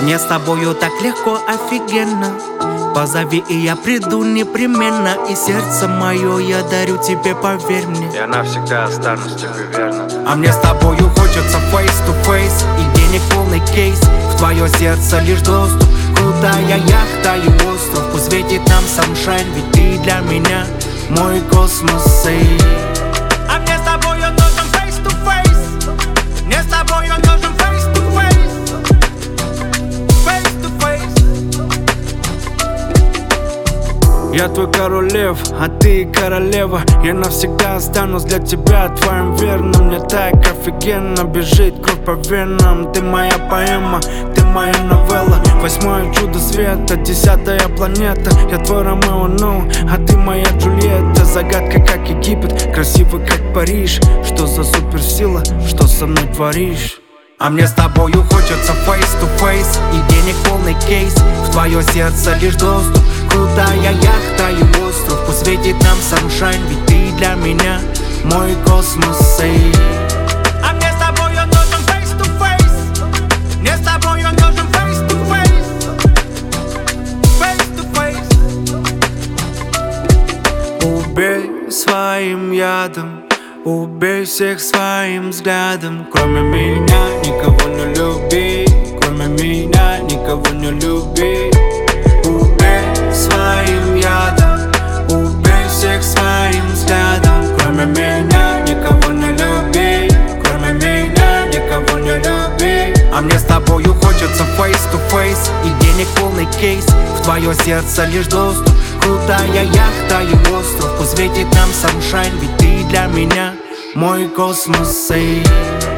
Мне с тобою так легко, офигенно. Позови, и я приду непременно. И сердце мое я дарю тебе, поверь мне. Я навсегда останусь тебе верно. А мне с тобою хочется face to face. И денег полный кейс. В твое сердце лишь доступ. Крутая яхта и остров. Пусть светит нам sunshine, ведь ты для меня мой космос. А мне с тобою нужен face to face. Мне с тобою нужен face to face. Face to face. Я твой король лев, а ты королева. Я навсегда останусь для тебя твоим верным. Мне так офигенно бежит кровь по венам. Ты моя поэма, ты моя новелла. Восьмое чудо света, 10-я планета. Я твой Ромео, ну, а ты моя Джульетта. Загадка, как Египет, красивый, как Париж. Что за суперсила, что со мной творишь? А мне с тобою хочется face to face. И денег полный кейс. В твое сердце лишь доступ. Крутая яхта и остров. Пусть светит нам sunshine, ведь ты для меня мой космос. А мне с тобою нужен face to face. Мне с тобою нужен face to face. Face to face. Убей своим ядом, убей всех своим взглядом. Кроме меня никого не люби. Кроме меня никого не люби. Убей своим ядом, убей всех своим взглядом. Кроме меня никого не люби. Кроме меня никого не люби. А мне с тобою хочется face to face. И денег полный кейс. В твое сердце лишь доступ. Крутая яхта и остров. Пусть светит нам sunshine, ведь ты для меня мой космос.